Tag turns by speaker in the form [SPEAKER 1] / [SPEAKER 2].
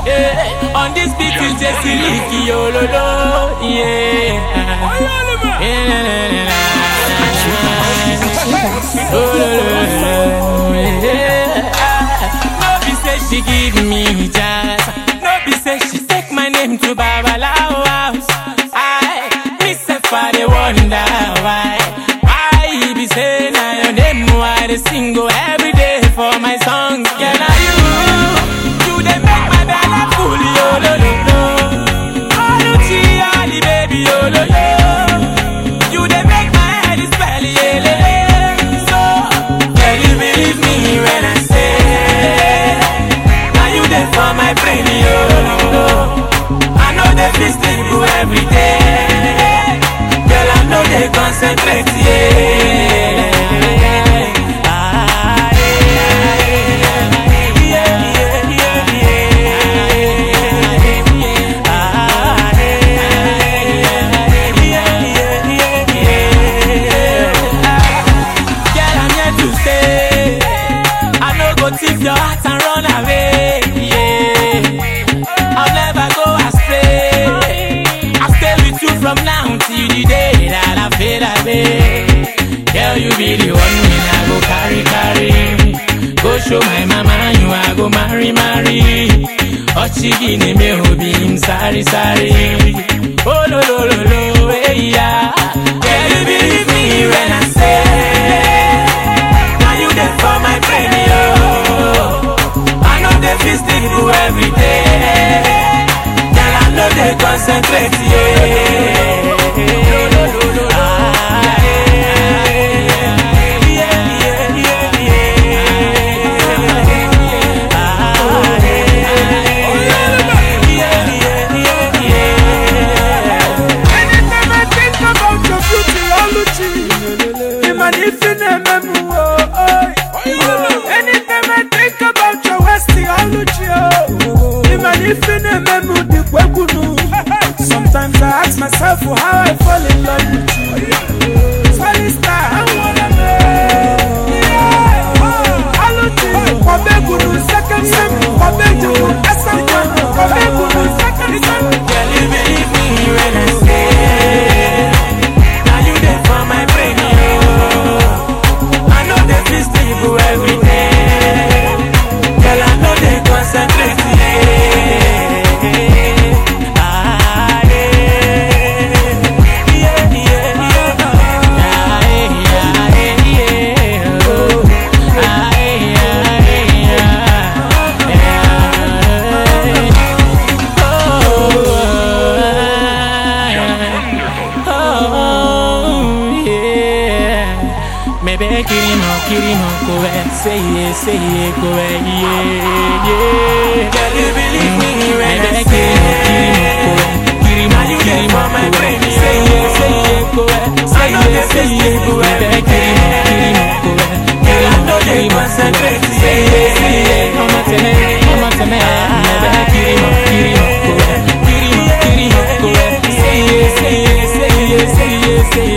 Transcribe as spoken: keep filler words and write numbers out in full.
[SPEAKER 1] Yeah. On this beat is just Licky, yo, lo, lo. Yeah. Yeah. Oh, lo, lo, lo. Yeah. No be say she give me jazz. No be say she take my name to Babalawo house. I miss her for the wonder why. Why be say now your name why they sing go every day for my songs. Girl, are you? You they make my belly full, yo, lo, lo, lo. Oh, Luchi, Ali, baby, yo, lo, lo. You they make my head spell, yeah, le, le. So, can you believe me when I say now you there for my brain, yo, lo, lo. I know they feel stable every day. Girl, I know they concentrate, yeah. If your heart and run away, yeah, I'll never go astray. I'll stay with you from now till the day that I fade away. Girl, you be the one when I go carry, carry. Go show my mama you I go marry, marry. Ochigine me hobi him sorry, sorry. Oh, lo, lo, lo, lo, hey, yeah. Girl, you believe me when I say now you there for my brain, yo. Feel stable every day. Girl, I know they concentrate, yeah. Ah, yeah, yeah, yeah, yeah, yeah. Ah, yeah, yeah, yeah, yeah.
[SPEAKER 2] Anytime I think about your beauty, oh Luchi, you man if you never move, oh. Anytime I think about your Westie, oh Luchi, oh. Even if you never move, the Kwekunu. Sometimes I ask myself for how I fall in love with you. Solid star, I wanna know. Yeah, oh Luchi, Kwabegunu, second sem, Kwabegunu, Esanwan, Kwabegunu, second sem.
[SPEAKER 1] Girl, you believe me when I say now you there for my brain, yo. I know they feel stable every day. Girl, I know they concentrate, yeah. Ah, yeah. Yeah, yeah, yeah. Ah, yeah, yeah, yeah. Oh. Ah, yeah, yeah, yeah. Oh, yeah. Maybe Kirimo, Kirimo, go and say it, say it, go and yeah, yeah. Girl, you believe me when I say Kirimo, Kirimo, Kirimo, my brain, say it, say it, go and say it, say it, go and Kirimo, Kirimo, go and girl, I know they concentrate, say it, say it, I'm a teme, I'm a teme, maybe Kirimo, Kirimo, go and Kirimo, Kirimo, go and say it, say it, say it, say it, say it.